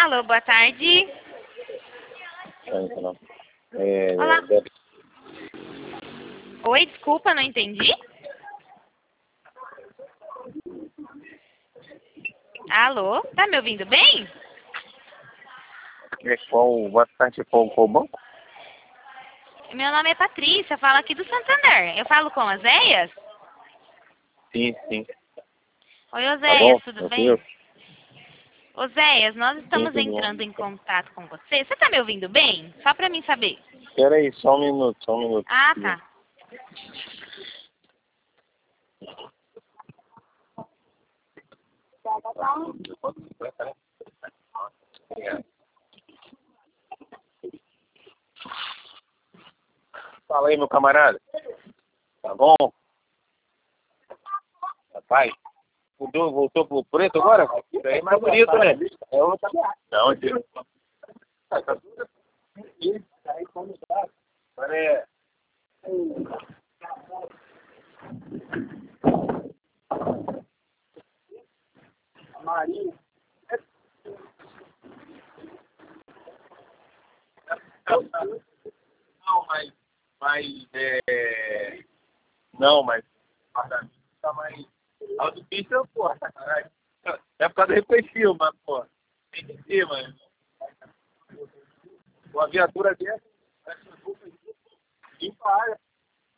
Alô, boa tarde. Olá. Oi, desculpa, não entendi. Alô, tá me ouvindo bem? Boa tarde, qual banco? Meu nome é Patrícia, falo aqui do Santander. Eu falo com Oséias? Sim. Oi, Tá Oséias, bom? tudo bem? Oséias, nós estamos tudo entrando bom. em contato com você. Você tá me ouvindo bem? Só pra mim saber. Espera aí, só um minuto. Ah, tá. Fala aí, meu camarada. Tá bom? Rapaz, voltou pro preto agora? Isso aí é mais bonito, né? É outra. Não, tio. Tá tudo aqui. Aí como tá? Agora é... Marinho. Não, mas tá mais autopista, porra, sacanagem. É por causa do reflexivo, mas, pô, tem que ser, mano. Uma viatura dessa, limpa a área.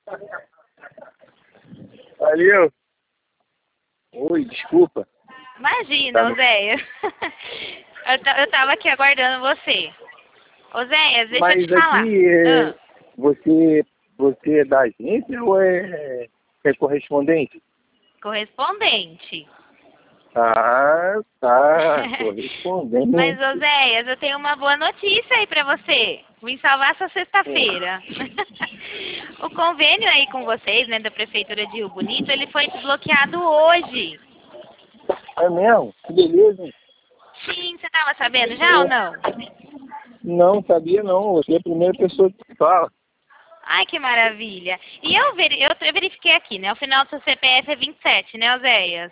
Valeu. Oi, desculpa. Imagina, Tá no- Oséias. Eu tava aqui aguardando você. Oséias, deixa eu Mas te falar. aqui, você é da agência ou é correspondente? Correspondente. Ah, tá, correspondente. Mas, Oséias, eu tenho uma boa notícia aí pra você. Vim salvar essa sexta-feira. O convênio aí com vocês, né, da Prefeitura de Rio Bonito, ele foi desbloqueado hoje. É mesmo? Que beleza. Sim, você tava sabendo já ou não? Não, sabia não. Você é a primeira pessoa que fala. Ai, que maravilha. E eu verifiquei aqui, né, o final do seu CPF é 27, né, Oséias?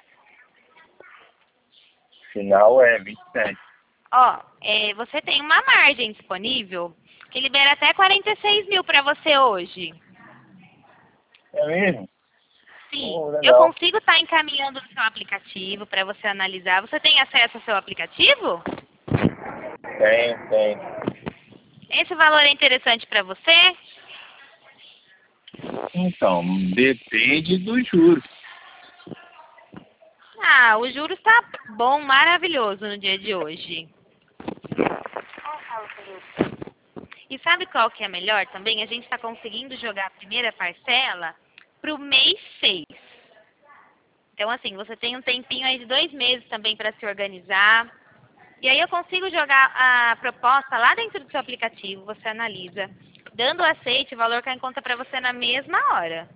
Final é 27. Ó, você tem uma margem disponível que libera até 46 mil pra você hoje. É mesmo? Sim, Oh, eu legal. consigo estar encaminhando o seu aplicativo para você analisar. Você tem acesso ao seu aplicativo? Tem. Esse valor é interessante para você? Então, depende dos juros. Ah, o juros está bom, maravilhoso no dia de hoje. E sabe qual que é melhor também? A gente está conseguindo jogar a primeira parcela para o mês 6. Então, assim, você tem um tempinho aí de 2 meses também para se organizar. E aí eu consigo jogar a proposta lá dentro do seu aplicativo, você analisa. Dando o aceite, o valor cai em conta para você na mesma hora.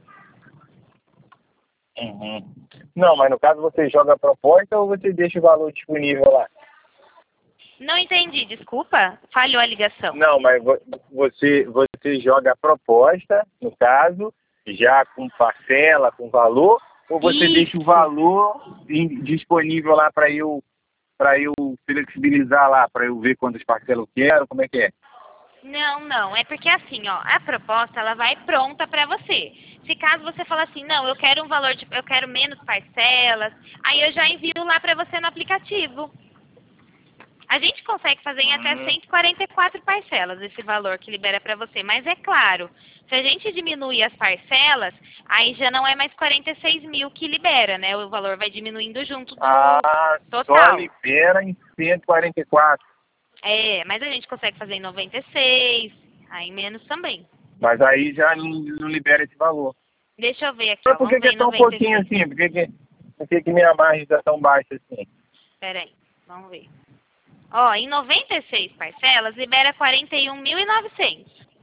Uhum. Não, mas no caso você joga a proposta ou você deixa o valor disponível lá? Não entendi, desculpa. Falhou a ligação. Não, mas você joga a proposta, no caso, já com parcela, com valor, ou você deixa o Isso. valor disponível lá para eu flexibilizar lá, para eu ver quantas parcelas eu quero, como é que é? Não. É porque assim, ó, a proposta ela vai pronta para você. Se caso você falar assim, não, eu quero um valor de, eu quero menos parcelas, aí eu já envio lá para você no aplicativo. A gente consegue fazer em até 144 parcelas esse valor que libera para você. Mas é claro, se a gente diminuir as parcelas, aí já não é mais 46 mil que libera, né? O valor vai diminuindo junto do Só total. libera em 144. Mas a gente consegue fazer em 96, aí menos também. Mas aí já não libera esse valor. Deixa eu ver aqui, Mas ó. por que Vamos que ver é em tão pouquinho 96. assim? Por que minha margem está tão baixa assim? Pera aí, vamos ver. Ó, em 96 parcelas, libera 41.900.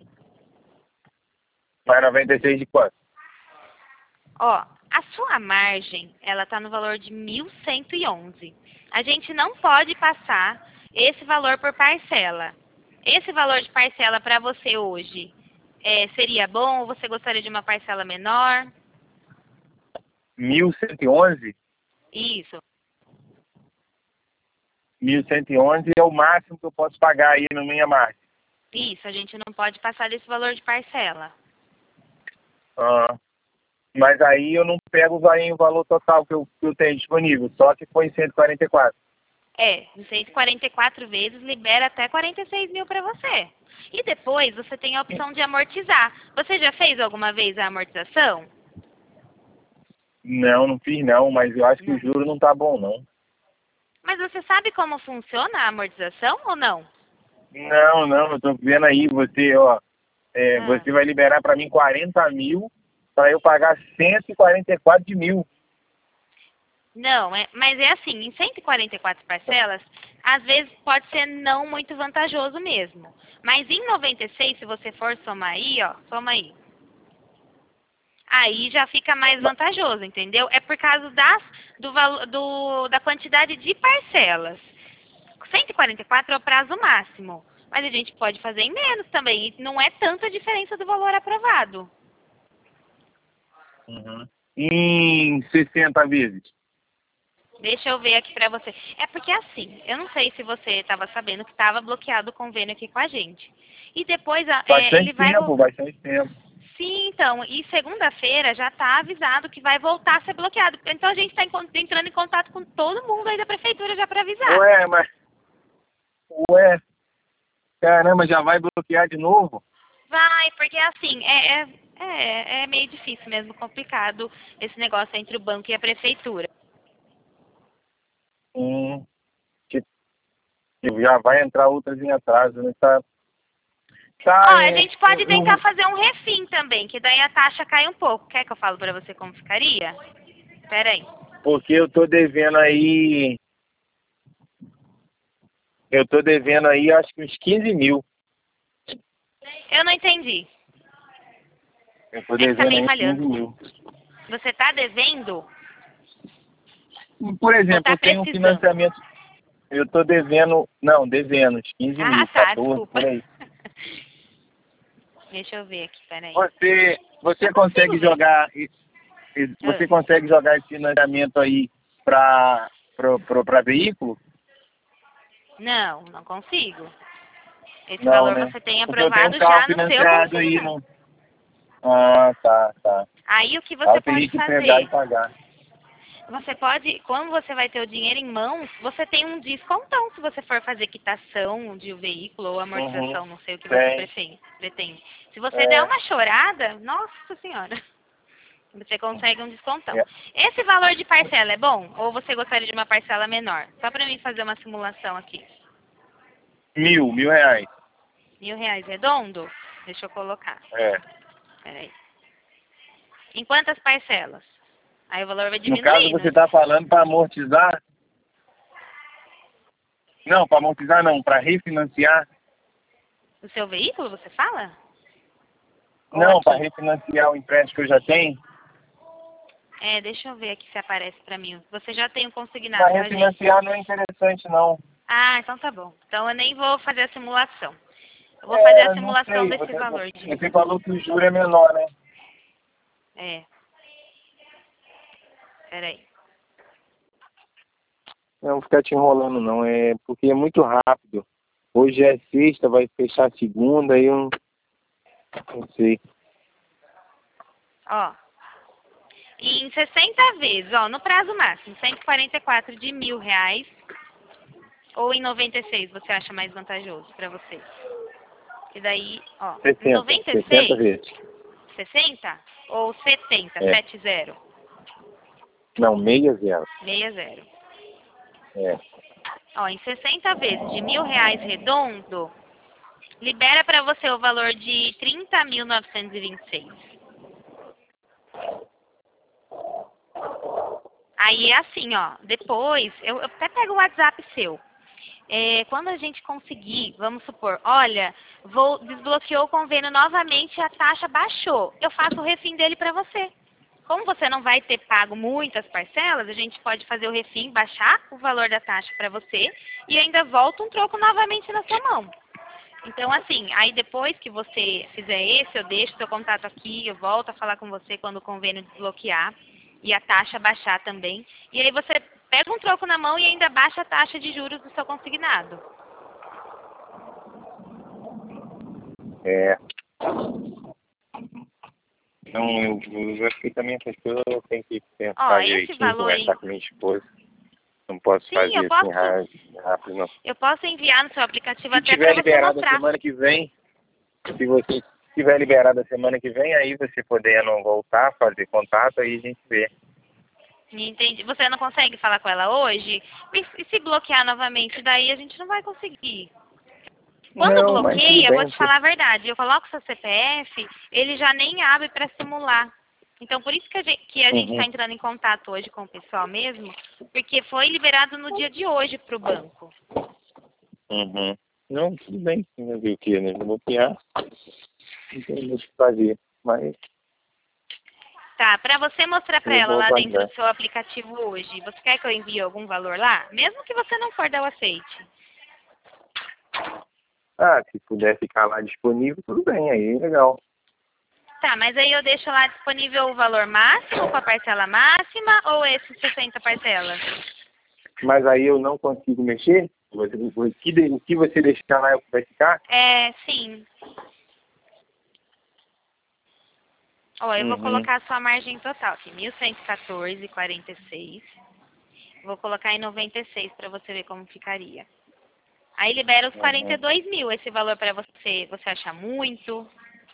Vai 96 de quanto? Ó, a sua margem, ela tá no valor de 1.111. A gente não pode passar esse valor por parcela. Esse valor de parcela para você hoje seria bom ou você gostaria de uma parcela menor? 1.111? Isso. 1.111 é o máximo que eu posso pagar aí no Minha Marte. Isso, a gente não pode passar desse valor de parcela. Ah, mas aí eu não pego aí o valor total que eu tenho disponível, só se for em 144. Em 144 vezes libera até 46 mil para você. E depois você tem a opção de amortizar. Você já fez alguma vez a amortização? Não, não fiz não, mas eu acho que o juro não tá bom não. Mas você sabe como funciona a amortização ou não? Não, eu tô vendo aí, você, ó, você vai liberar para mim 40 mil para eu pagar 144 de mil. Não, mas é assim, em 144 parcelas, às vezes pode ser não muito vantajoso mesmo. Mas em 96, se você for somar aí, ó, soma aí. Aí já fica mais vantajoso, entendeu? É por causa da quantidade de parcelas. 144 é o prazo máximo. Mas a gente pode fazer em menos também. E não é tanta diferença do valor aprovado. Uhum. Em 60 vezes. Deixa eu ver aqui pra você. É porque assim, eu não sei se você estava sabendo que estava bloqueado o convênio aqui com a gente. E depois ele vai... Bastante tempo. Sim, então, e segunda-feira já está avisado que vai voltar a ser bloqueado. Então a gente está entrando em contato com todo mundo aí da prefeitura já para avisar. Ué, caramba, já vai bloquear de novo? Vai, porque assim, é meio difícil mesmo, complicado esse negócio entre o banco e a prefeitura. Tipo, já vai entrar outras em atraso, né? A gente pode tentar fazer um refim também, que daí a taxa cai um pouco. Quer que eu falo para você como ficaria? Espera aí. Porque eu tô devendo aí... acho que uns 15 mil. Eu não entendi. Eu tô devendo tá meio aí falhando. 15 mil. Você tá devendo? Por exemplo, tá eu tenho um precisando? financiamento... Eu tô devendo... Não, devendo uns 15 mil, 14, desculpa. por aí. Deixa eu ver aqui, peraí. Você consegue jogar... Você consegue jogar esse financiamento aí para veículo? Não consigo. Esse Não, valor né? você tem Porque eu aprovado tenho um carro já no seu financiado aí, consignado. não. Ah, tá. Aí o que Eu você teria pode que pegar e fazer? pagar. Você pode, quando você vai ter o dinheiro em mãos, você tem um descontão se você for fazer quitação de um veículo ou amortização, não sei o que você pretende. Se você der uma chorada, nossa senhora, você consegue um descontão. Esse valor de parcela é bom? Ou você gostaria de uma parcela menor? Só para mim fazer uma simulação aqui. R$ 1.000. R$ 1.000 redondo? Deixa eu colocar. Peraí. Em quantas parcelas? Aí o valor vai diminuindo. No caso, você está falando para amortizar? Não, para amortizar não, para refinanciar. O seu veículo, você fala? Não, para refinanciar o empréstimo que eu já tenho. Deixa eu ver aqui se aparece para mim. Você já tem um consignado com a gente? Para refinanciar não é interessante, não. Ah, então tá bom. Então eu nem vou fazer a simulação. Eu vou fazer a simulação desse você, valor. Você falou que o juro é menor, né? Peraí. Não vou ficar te enrolando, não. É porque é muito rápido. Hoje é sexta, vai fechar segunda, e eu não sei. Em 60 vezes, no prazo máximo, 144 de R$ 1.000, ou em 96 você acha mais vantajoso para você? E daí, 60, 96, 60 vezes. 60 ou 70, 70? Não, 60. 60. É. Em 60 vezes de R$ 1.000 redondo, libera para você o valor de 30.926. Aí é assim, depois, eu até pego o WhatsApp seu. Quando a gente conseguir, vamos supor, olha, desbloqueou o convênio novamente e a taxa baixou. Eu faço o refim dele para você. Como você não vai ter pago muitas parcelas, a gente pode fazer o refim, baixar o valor da taxa para você e ainda volta um troco novamente na sua mão. Então, assim, aí depois que você fizer esse, eu deixo seu contato aqui, eu volto a falar com você quando o convênio desbloquear e a taxa baixar também. E aí você Pega um troco na mão e ainda baixa a taxa de juros do seu consignado. É. Então, eu acho que também essas coisas eu tenho que pensar direitinho, conversar com minha esposa. Não posso fazer assim rápido, não. Eu posso enviar no seu aplicativo se até para você liberado mostrar. Semana que vem, se você estiver liberado a semana que vem, aí você podendo voltar, fazer contato, aí a gente vê. Entendi. Você não consegue falar com ela hoje? E se bloquear novamente, daí a gente não vai conseguir. Quando Não, bloqueia, eu vou te falar a verdade. Eu coloco seu CPF, ele já nem abre para simular. Então, por isso que a gente está entrando em contato hoje com o pessoal mesmo, porque foi liberado no dia de hoje para o banco. Não, tudo bem. Eu vi o que, né? Bloquear. Não tem muito o que fazer, mas... Tá, para você mostrar para ela lá dentro do seu aplicativo hoje, você quer que eu envie algum valor lá? Mesmo que você não for dar o aceite. Ah, se puder ficar lá disponível, tudo bem, aí legal. Tá, mas aí eu deixo lá disponível o valor máximo com a parcela máxima ou esses 60 parcelas? Mas aí eu não consigo mexer? O que você deixar lá é o que vai ficar? É, sim. Ó, eu vou colocar a sua margem total aqui, 1.114,46. Vou colocar em 96 para você ver como ficaria. Aí libera os 42 mil. Esse valor para você, você acha muito?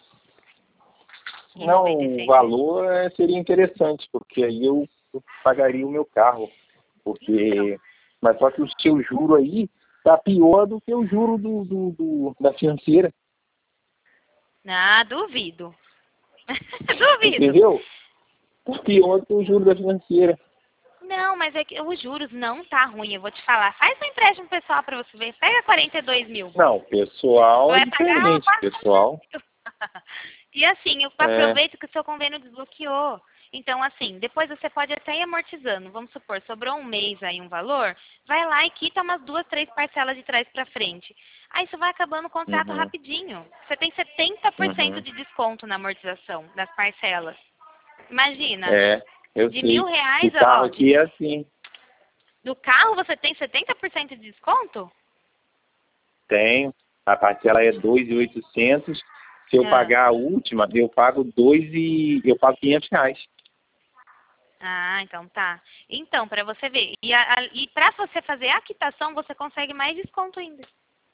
Não, o valor seria interessante, porque aí eu pagaria o meu carro. Porque... Mas só que o seu juro aí tá pior do que o juro da financeira. Ah, duvido. Duvido. Entendeu? Tá pior do que o juro da financeira. Não, mas é que os juros não tá ruim, eu vou te falar. Faz um empréstimo pessoal para você ver. Pega 42 mil. Não, pessoal é diferente, pessoal. E assim, eu aproveito que o seu convênio desbloqueou. Então, assim, depois você pode até ir amortizando. Vamos supor, sobrou um mês aí um valor, vai lá e quita umas 2, 3 parcelas de trás para frente. Aí isso vai acabando o contrato rapidinho. Você tem 70% de desconto na amortização das parcelas. Imagina. Eu de sei. R$1.000, o carro aqui é assim. Do carro você tem 70% de desconto? Tenho. A parcela é 2.800. Se eu pagar a última, eu pago eu pago R$500. Ah, então tá. Então, para você ver. E para você fazer a quitação, você consegue mais desconto ainda.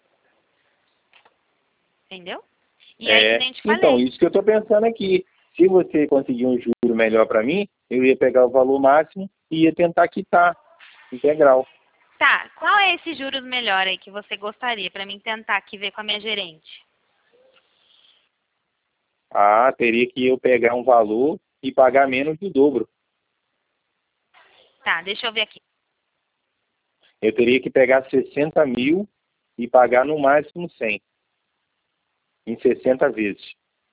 Entendeu? E aí, que nem te falei. Então, isso que eu estou pensando aqui. Se você conseguir um juro melhor para mim, eu ia pegar o valor máximo e ia tentar quitar integral. Tá. Qual é esse juros melhor aí que você gostaria para mim tentar aqui ver com a minha gerente? Ah, teria que eu pegar um valor e pagar menos do dobro. Tá, deixa eu ver aqui. Eu teria que pegar 60 mil e pagar no máximo 100. Em 60 vezes.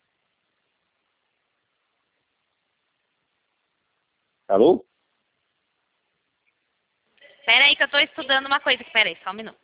Alô? Pera aí que eu tô estudando uma coisa aqui. Pera aí, só um minuto.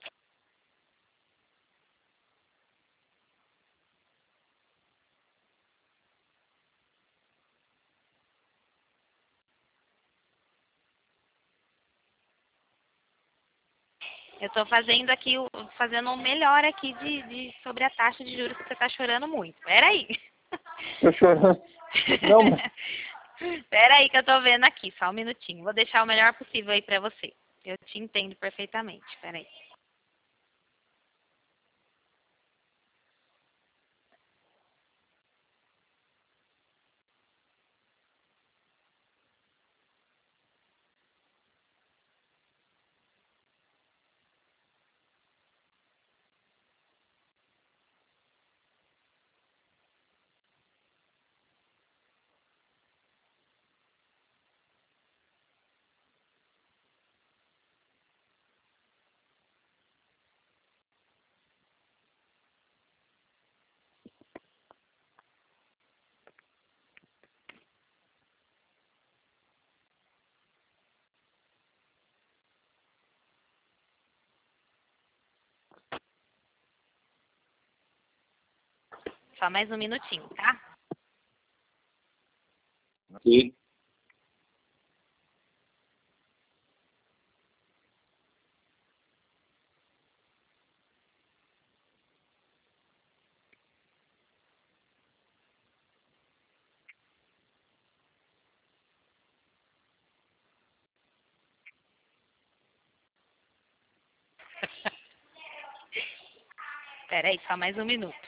Eu tô fazendo aqui, fazendo o melhor aqui sobre a taxa de juros que você tá chorando muito. Pera aí. Tô chorando. Não, mas... Pera aí que eu tô vendo aqui, só um minutinho. Vou deixar o melhor possível aí pra você. Eu te entendo perfeitamente. Pera aí. Só mais um minutinho, tá? Ok. Espera aí, só mais um minuto.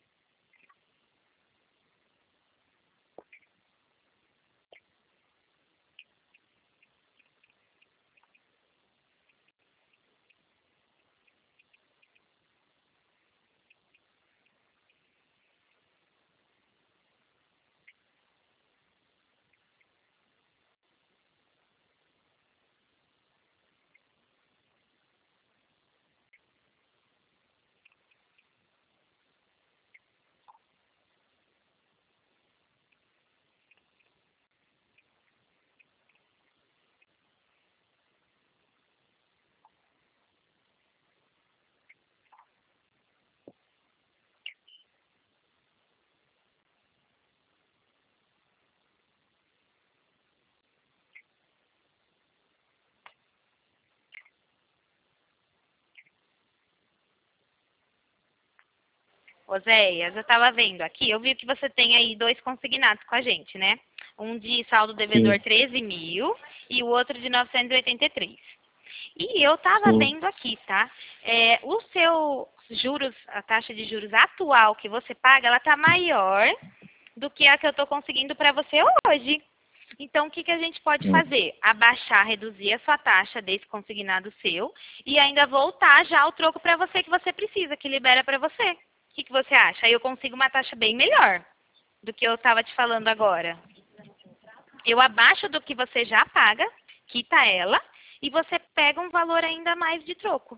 Oséias, eu estava vendo aqui, eu vi que você tem aí 2 consignados com a gente, né? Um de saldo devedor Sim. 13 mil e o outro de 983. E eu estava Sim. vendo aqui, tá? O seu juros, a taxa de juros atual que você paga, ela tá maior do que a que eu estou conseguindo para você hoje. Então, o que a gente pode fazer? Abaixar, reduzir a sua taxa desse consignado seu e ainda voltar já o troco para você que você precisa, que libera para você. O que você acha? Aí eu consigo uma taxa bem melhor do que eu estava te falando agora. Eu abaixo do que você já paga, quita ela, e você pega um valor ainda mais de troco.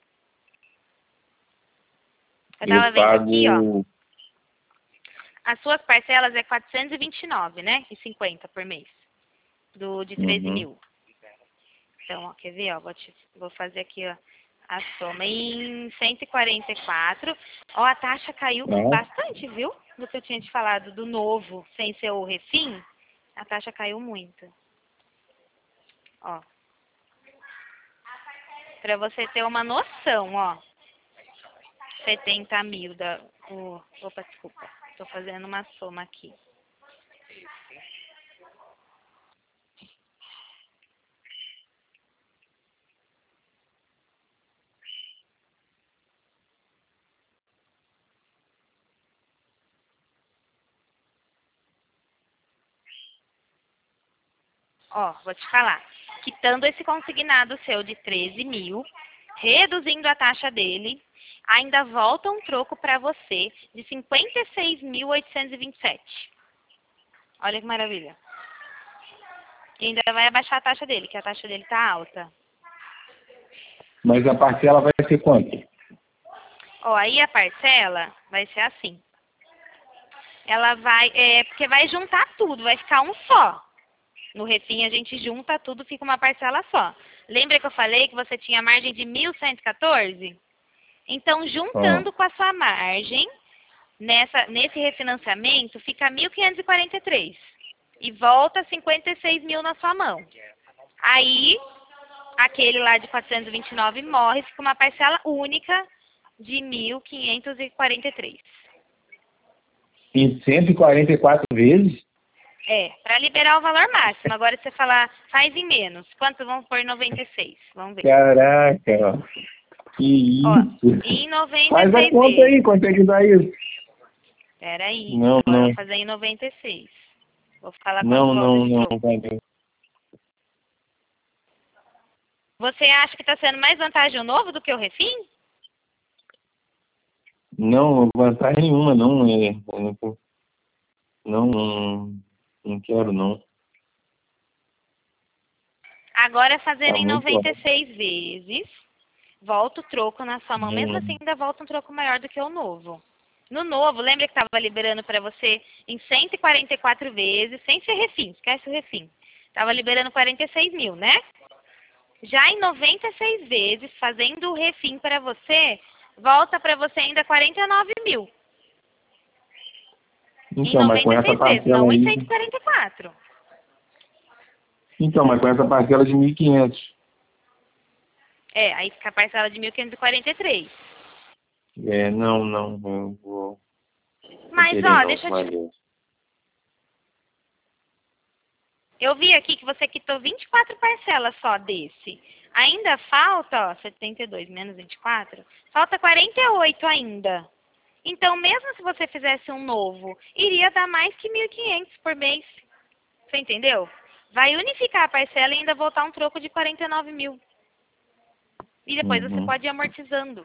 Eu estava Eu vendo aqui, ó. pago. As suas parcelas é 429, né? E 50 por mês. De 13 Uhum. mil. Então, ó, quer ver, ó, vou fazer aqui, ó, a soma em 144. Ó, a taxa caiu Não. bastante, viu? Do que eu tinha te falado do novo, sem ser o refim, a taxa caiu muito. Ó, pra você ter uma noção, ó, 70 mil opa, desculpa, tô fazendo uma soma aqui. Ó, vou te falar. Quitando esse consignado seu de 13 mil, reduzindo a taxa dele, ainda volta um troco para você de 56.827. Olha que maravilha. E ainda vai abaixar a taxa dele, que a taxa dele tá alta. Mas a parcela vai ser quanto? Ó, aí a parcela vai ser assim. Ela vai, porque vai juntar tudo, vai ficar um só. No refim a gente junta tudo, fica uma parcela só. Lembra que eu falei que você tinha margem de 1.114? Então, Ah. juntando com a sua margem, nesse refinanciamento, fica 1.543. E volta 56 mil na sua mão. Aí, aquele lá de 429 morre, fica uma parcela única de 1.543. Em 144 vezes? Para liberar o valor máximo. Agora, se você falar, faz em menos. Quanto vamos pôr 96? Vamos ver. Caraca, que Ó, isso? em Faz a 96 conta aí, vezes. quanto é que dá isso? Peraí. Não, Agora eu não. vou fazer em 96. Vou falar quanto Não, volta não, de não, troco. Wagner. Você acha que está sendo mais vantagem o novo do que o refim? Não, vantagem nenhuma, não. Não, não, não quero, não. Agora, fazendo Tá em muito alto. 96 vezes, volta o troco na sua mão. Mesmo assim, ainda volta um troco maior do que o novo. No novo, lembra que estava liberando para você em 144 vezes, sem ser refim, esquece o refim. Estava liberando 46 mil, né? Já em 96 vezes, fazendo o refim para você, volta para você ainda 49 mil. Em Então, mas com essa 96 vezes, parcela não em aí. 144. Então, mas com essa parcela de 1.500. Aí fica a parcela de 1.543. Não, não, não vou. Não Mas, querer ó, não, deixa eu te... valeu. Eu vi aqui que você quitou 24 parcelas só desse. Ainda falta, ó, 72 menos 24, falta 48 ainda. Então, mesmo se você fizesse um novo, iria dar mais que 1.500 por mês. Você entendeu? Vai unificar a parcela e ainda voltar um troco de 49 mil. E depois você pode ir amortizando.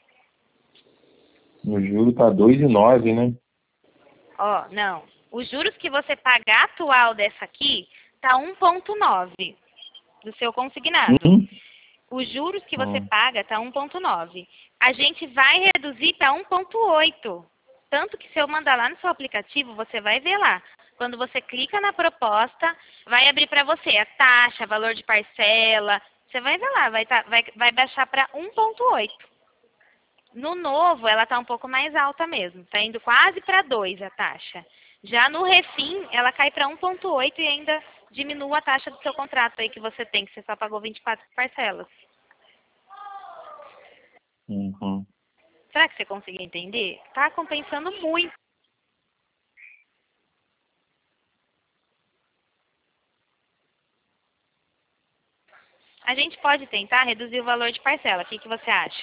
O juro tá 2,9, né? Ó, não. Os juros que você paga atual dessa aqui tá 1,9 do seu consignado. Os juros que você paga tá 1,9. A gente vai reduzir para 1,8. Tanto que se eu mandar lá no seu aplicativo, você vai ver lá. Quando você clica na proposta, vai abrir para você a taxa, valor de parcela. Você vai ver lá, vai baixar para 1,8. No novo, ela tá um pouco mais alta mesmo. Tá indo quase para 2 a taxa. Já no refim, ela cai para 1,8 e ainda diminua a taxa do seu contrato aí que você tem, que você só pagou 24 parcelas. Será que você conseguiu entender? Tá compensando muito. A gente pode tentar reduzir o valor de parcela. O que você acha?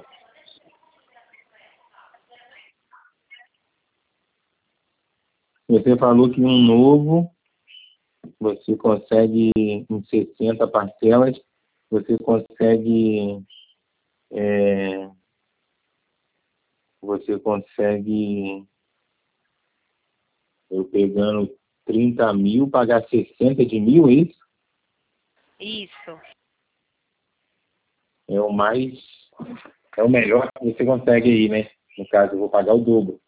Você falou que um novo, você consegue em 60 parcelas, você consegue eu pegando 30 mil, pagar 60 de mil, é isso? Isso. É o melhor que você consegue aí, né? No caso, eu vou pagar o dobro.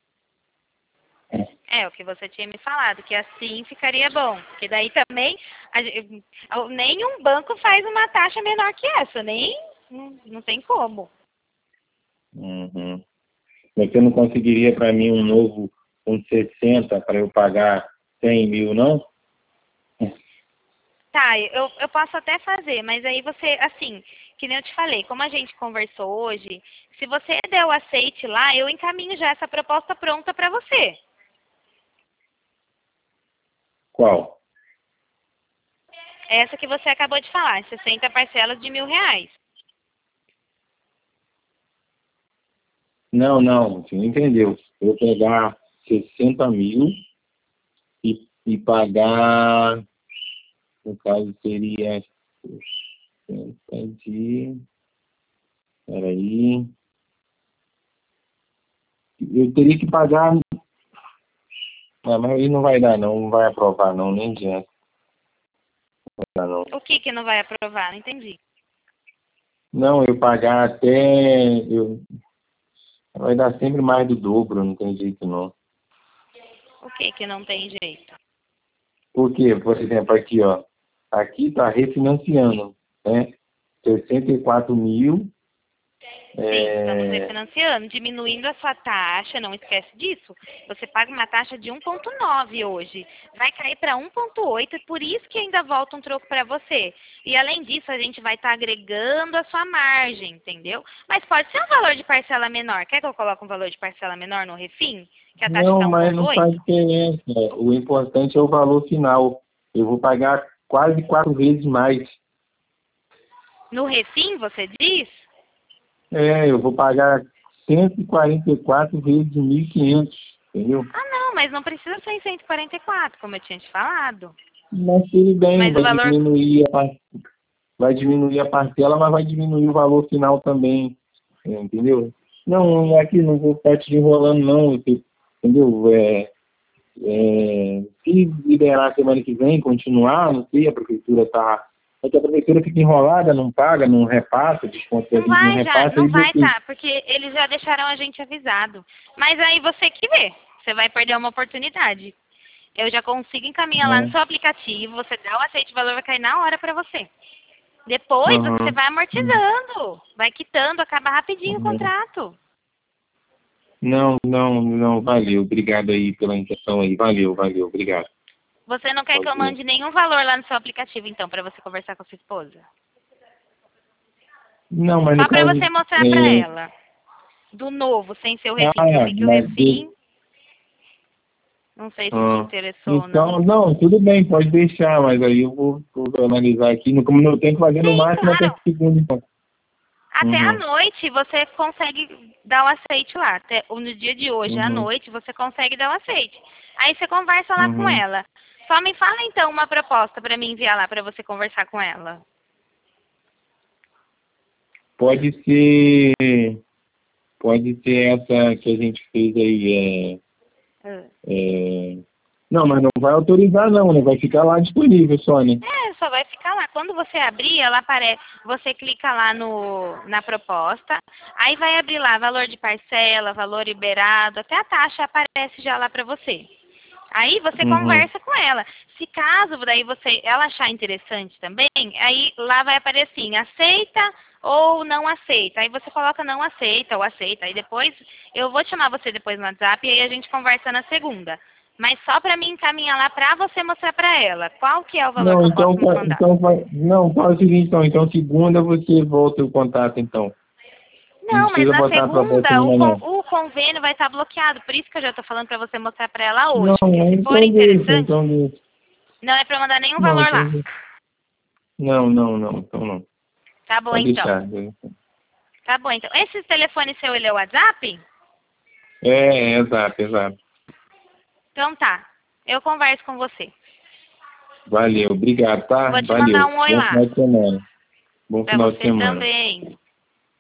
É, o que você tinha me falado, que assim ficaria bom. Porque daí também, nenhum banco faz uma taxa menor que essa, não tem como. Você não conseguiria para mim um novo com 60 para eu pagar 100 mil, não? Tá, eu posso até fazer, mas aí você, assim, que nem eu te falei, como a gente conversou hoje, se você der o aceite lá, eu encaminho já essa proposta pronta para você. Qual? Essa que você acabou de falar, 60 parcelas de R$ 1.000. Não, você não entendeu. Eu pegar 60 mil e pagar, no caso seria 60 de... Peraí. Eu teria que pagar... mas aí não vai dar não vai aprovar não, nem adianta. Não vai dar, não. O que não vai aprovar? Não entendi. Não, eu pagar até... Vai dar sempre mais do dobro, não tem jeito não. O que não tem jeito? Porque, por exemplo, aqui, ó. Aqui está refinanciando, né? 64 mil. Sim, estamos refinanciando, diminuindo a sua taxa, não esquece disso. Você paga uma taxa de 1,9 hoje, vai cair para 1,8, por isso que ainda volta um troco para você. E além disso, a gente vai estar agregando a sua margem, entendeu? Mas pode ser um valor de parcela menor. Quer que eu coloque um valor de parcela menor no refim? Que a taxa Não, está mas não 1,8? faz diferença. O importante é o valor final. Eu vou pagar quase 4 vezes mais. No refim, você diz? Eu vou pagar 144 vezes 1.500, entendeu? Ah, não, mas não precisa ser em 144, como eu tinha te falado. Mas tudo bem, Mas o valor... vai diminuir a parcela, mas vai diminuir o valor final também, entendeu? Não, aqui não vou ficar te enrolando não, entendeu? Se liberar semana que vem, continuar, não sei, a prefeitura tá... É que a prefeitura fica enrolada, não paga, não repassa, desconto Não vai, repassa. não vai tá, porque eles já deixaram a gente avisado. Mas aí você que vê, você vai perder uma oportunidade. Eu já consigo encaminhar lá no seu aplicativo, você dá o aceite, o valor vai cair na hora para você. Depois você vai amortizando, vai quitando, acaba rapidinho o contrato. Não, valeu, obrigado aí pela intenção aí, valeu, obrigado. Você não quer que eu mande nenhum valor lá no seu aplicativo, então, para você conversar com a sua esposa? Não, mas só no para caso, você mostrar para ela. Do novo, sem seu refim. Eu vi que o refim... Não sei se te interessou ou Então, não. não, tudo bem, pode deixar, mas aí eu vou analisar aqui. Como eu tenho que fazer no Sim, máximo claro. até segunda, então. Até à noite você consegue dar o aceite lá. Até, ou no dia de hoje, à noite, você consegue dar o aceite. Aí você conversa lá com ela. Só me fala então uma proposta para mim enviar lá para você conversar com ela. Pode ser essa que a gente fez aí. Não, mas não vai autorizar não, né? Vai ficar lá disponível só, né? Só vai ficar lá. Quando você abrir, ela aparece. Você clica lá na proposta. Aí vai abrir lá valor de parcela, valor liberado, até a taxa aparece já lá para você. Aí você conversa com ela. Se caso daí ela achar interessante também, aí lá vai aparecer assim, aceita ou não aceita. Aí você coloca não aceita ou aceita. Aí depois eu vou chamar você depois no WhatsApp e aí a gente conversa na segunda. Mas só para mim encaminhar lá para você mostrar para ela qual que é o valor Não, que eu então, posso mandar. não, faz o seguinte, então segunda você volta o contato, então. Não Não, mas precisa na botar a proposta segunda ainda, não. o convênio vai estar bloqueado. Por isso que eu já estou falando para você mostrar para ela Não, hoje. Porque se for interessante, então deixa. não é para mandar nenhum Não, valor então lá. deixa. Não, então não. Tá bom, Pode então. deixar. Tá bom, então. Esse telefone seu, ele é o WhatsApp? Exato. Então tá. Eu converso com você. Valeu, obrigado, tá? Vou te mandar Valeu. um oi Bom lá. final de semana. Bom Pra final de você semana. também.